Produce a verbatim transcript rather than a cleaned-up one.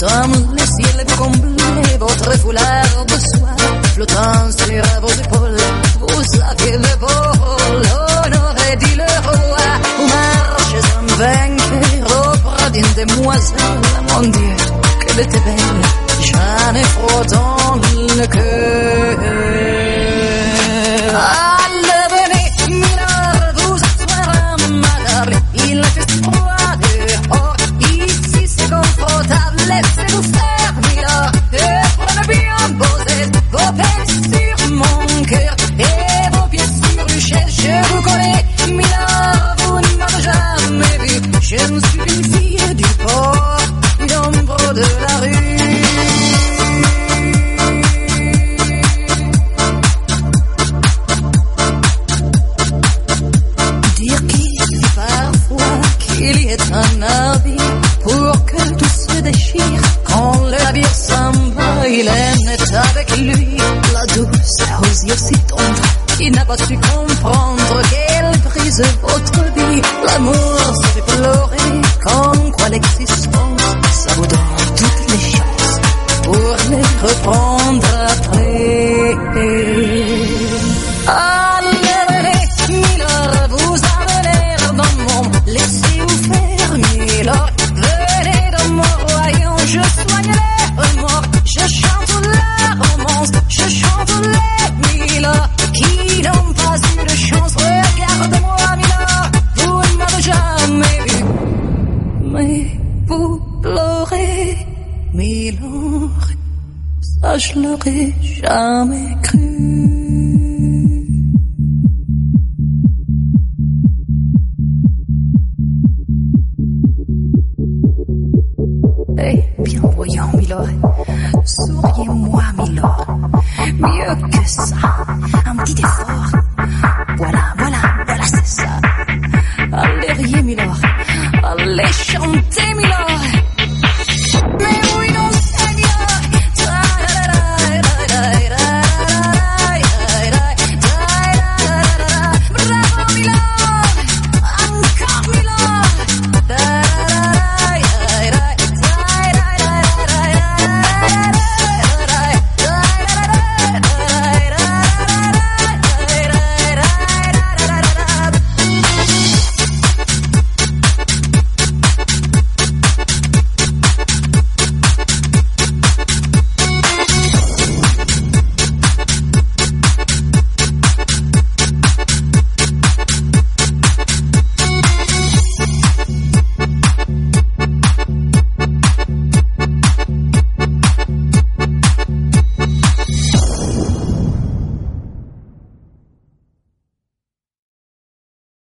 Comme le ciel comblé, votre foulard de soie flottant sur vos épaules, vous aviez le vol, honoré dit le roi. Vous marchez en vainqueur au bras d'une demoiselle, mon Dieu, qu'elle était belle, j'en ai froid dans le cœur. Allez, venez, Milord, vous asseoir à ma table, il fait froid dehors, ici c'est confortable, laissez-vous faire, Milord, et prenez bien poser vos peines sur mon cœur, et vos pieds sur le chaise, je vous connais, Milord, vous ne m'avez jamais vu, je ne suis une fille du port, une ombre de la rue. Il y est un habit pour que tout se déchire. Quand le navire s'en va, il est avec lui la douce aux yeux si tendres. Il n'a pas su comprendre qu'elle brise votre vie. L'amour se fait pleurer, comme quoi l'existence, ça vous donne toutes les chances pour les reprendre après. Allez, venez, Milord, vous avez l'air dans mon laissez-vous faire, Milord, venez dans mon royaume, je soigne les remords, je chante la romance, je chante les Milord, qui n'ont pas eu de chance, regardez-moi, Milord, vous ne m'avez jamais vu, mais vous pleurez, Milord, ça je l'aurais jamais cru. Eh bien voyons, Milord, souriez-moi, Milord, mieux que ça, un petit effort.